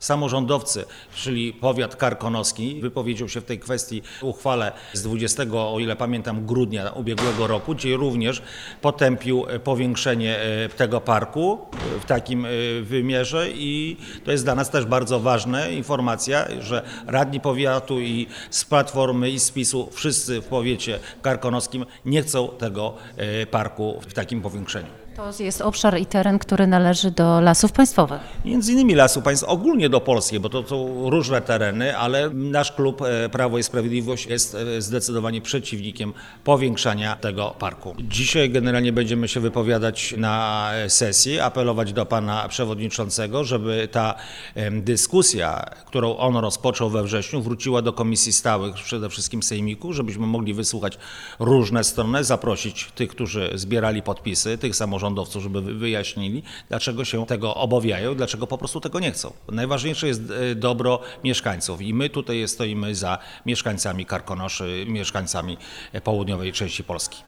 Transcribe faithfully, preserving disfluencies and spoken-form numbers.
samorządowcy, czyli powiat karkonoski, wypowiedział się w tej kwestii w uchwale z dwudziestego, o ile pamiętam, grudnia ubiegłego roku, gdzie również potępił powiększenie tego parku w takim wymiarze i to jest dla nas też bardzo ważna informacja, że radni powiatu i z Platformy i z PiS-u wszyscy w powiecie karkonoskim nie chcą tego parku w takim powiększeniu. To jest obszar i teren, który należy do Lasów Państwowych. Między innymi Lasów Państwowych, ogólnie do Polski, bo to są różne tereny, ale nasz klub Prawo i Sprawiedliwość jest zdecydowanie przeciwnikiem powiększania tego parku. Dzisiaj generalnie będziemy się wypowiadać na sesji, apelować do pana przewodniczącego, żeby ta dyskusja, którą on rozpoczął we wrześniu, wróciła do komisji stałych, przede wszystkim sejmiku, żebyśmy mogli wysłuchać różne strony, zaprosić tych, którzy zbierali podpisy, tych samorządowców, żeby wyjaśnili, dlaczego się tego obawiają, dlaczego po prostu tego nie chcą. Najważniejsze jest dobro mieszkańców i my tutaj stoimy za mieszkańcami Karkonoszy, mieszkańcami południowej części Polski.